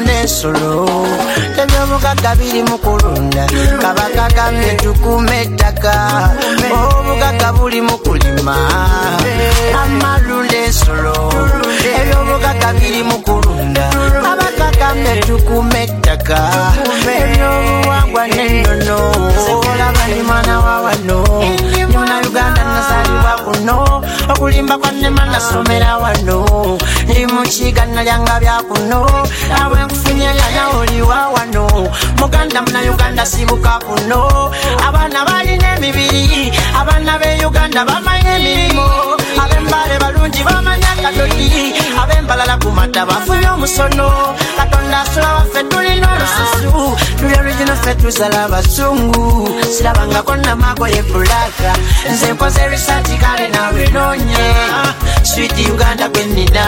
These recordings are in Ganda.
tulunda ensolo ebyobugagga biri mu kulunda kabaka gambye tukume ettaka obugagga buli mu kulima amalunda ensolo ebyobugagga biri mu kulunda kabaka gambye tukume ettaka ebyobuwangwa n'ennono olaba ndi mwana wa wano nyona Uganda nazalibwa kuno okulimba kwanema nasomera wano ndi mu kiga nalyanga bya kuno awe nkufunye yana oliwa wano muganda muna Uganda sibuka kuno abaana balina emibiri abaana be Uganda bamanya emirimu abembale balungi bamanya kadodi abembalala kumata bafunye omusono katonda asula waffe tulina olususu tuli original ffe tuzala abasungu sirabangako namago ye bulaka nze nkoze research kale nawe noonye sweet Uganda gwenina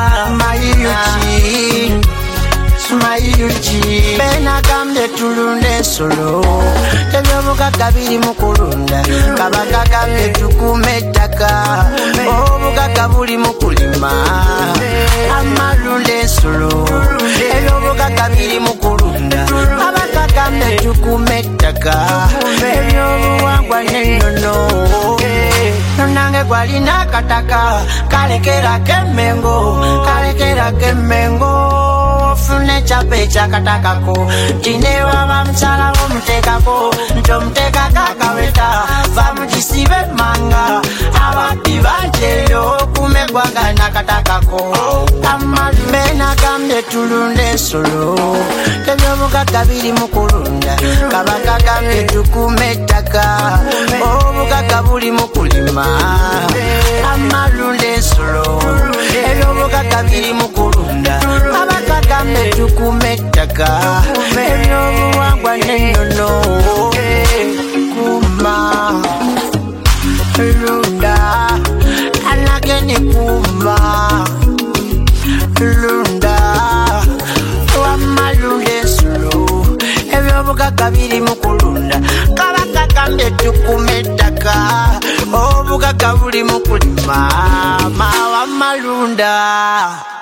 mayuki bena gambye tulunda ensolo ebyobugagga biri mu kulunda kabaka gambye tukume ettaka obugagga buli mu kulima amalunda ensolo ebyobugagga biri mu kulunda kabaka gambye tukume ettaka ebyobuwangwa n'ennono nonange gwalina akataka kalekerako emmengo ofune kyapa ekyakatakako kinewaba mukyala womuteekako nti omuteekako akaweta vamugisibe manga ababbi banjeyo okume eggwanga nakatakako bena gambye tulunda ensolo ebyobugagga biri mu kulunda kabaka gambye tukume ettaka obugagga buli mu kulima amalunda ensolo ebyobugagga biri mu kulunda kabaka gambye tukume ettaka ebyobuwangwa n'ennono kuma lunda anageni kuma lunda wamalunda ensolo ebyobugagga biri mu kulunda kabaka gambye tukume ettaka obugagga buli mu kulima mawamalunda